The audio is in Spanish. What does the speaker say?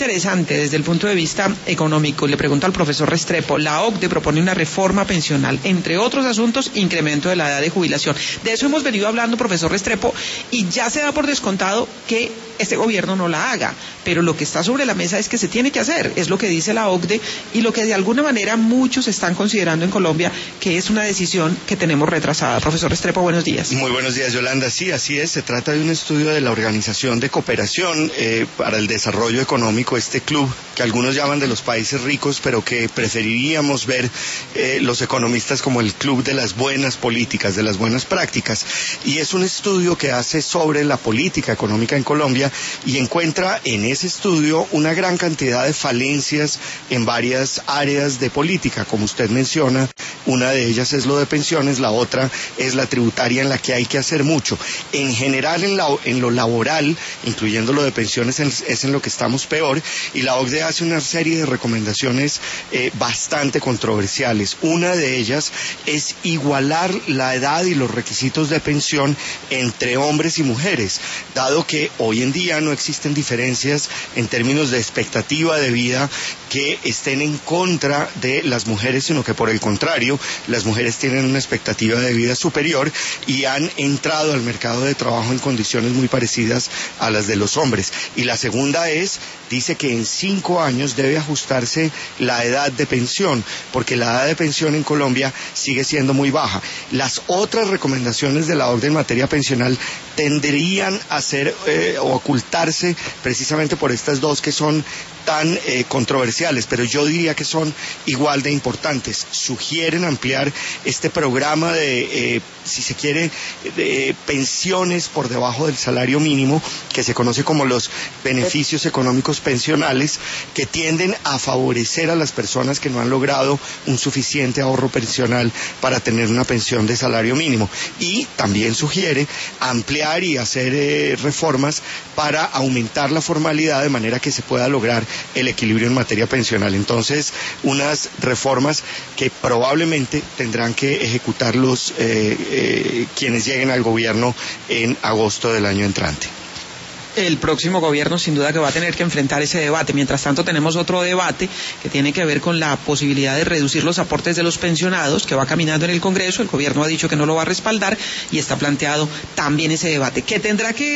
interesante desde el punto de vista económico. Le pregunto al profesor Restrepo, la OCDE propone una reforma pensional, entre otros asuntos, incremento de la edad de jubilación. De eso hemos venido hablando, profesor Restrepo, y ya se da por descontado que este gobierno no la haga, pero lo que está sobre la mesa es que se tiene que hacer, es lo que dice la OCDE y lo que de alguna manera muchos están considerando en Colombia que es una decisión que tenemos retrasada. Profesor Restrepo, buenos días. Muy buenos días, Yolanda. Sí, así es, se trata de un estudio de la Organización de Cooperación para el Desarrollo Económico, este club que algunos llaman de los países ricos, pero que preferiríamos ver los economistas como el club de las buenas políticas, de las buenas prácticas. Y es un estudio que hace sobre la política económica en Colombia y encuentra en ese estudio una gran cantidad de falencias en varias áreas de política, como usted menciona. Una de ellas es lo de pensiones, la otra es la tributaria, en la que hay que hacer mucho. En general, en lo laboral, incluyendo lo de pensiones, es en lo que estamos peor, y la OCDE hace una serie de recomendaciones bastante controversiales. Una de ellas es igualar la edad y los requisitos de pensión entre hombres y mujeres, dado que hoy en día no existen diferencias en términos de expectativa de vida que estén en contra de las mujeres, sino que por el contrario, las mujeres tienen una expectativa de vida superior y han entrado al mercado de trabajo en condiciones muy parecidas a las de los hombres. Y la segunda dice que en 5 años debe ajustarse la edad de pensión, porque la edad de pensión en Colombia sigue siendo muy baja. Las otras recomendaciones de la OCDE en materia pensional tendrían a ser o ocultarse precisamente por estas dos que son tan controversiales, pero yo diría que son igual de importantes. Sugieren ampliar este programa de, si se quiere, de pensiones por debajo del salario mínimo, que se conoce como los beneficios económicos pensionales, que tienden a favorecer a las personas que no han logrado un suficiente ahorro pensional para tener una pensión de salario mínimo. Y también sugiere ampliar y hacer reformas para aumentar la formalidad de manera que se pueda lograr el equilibrio en materia pensional. Entonces, unas reformas que probablemente tendrán que ejecutar quienes lleguen al gobierno en agosto del año entrante. El próximo gobierno sin duda que va a tener que enfrentar ese debate. Mientras tanto tenemos otro debate que tiene que ver con la posibilidad de reducir los aportes de los pensionados, que va caminando en el Congreso. El gobierno ha dicho que no lo va a respaldar y está planteado también ese debate. ¿Qué tendrá que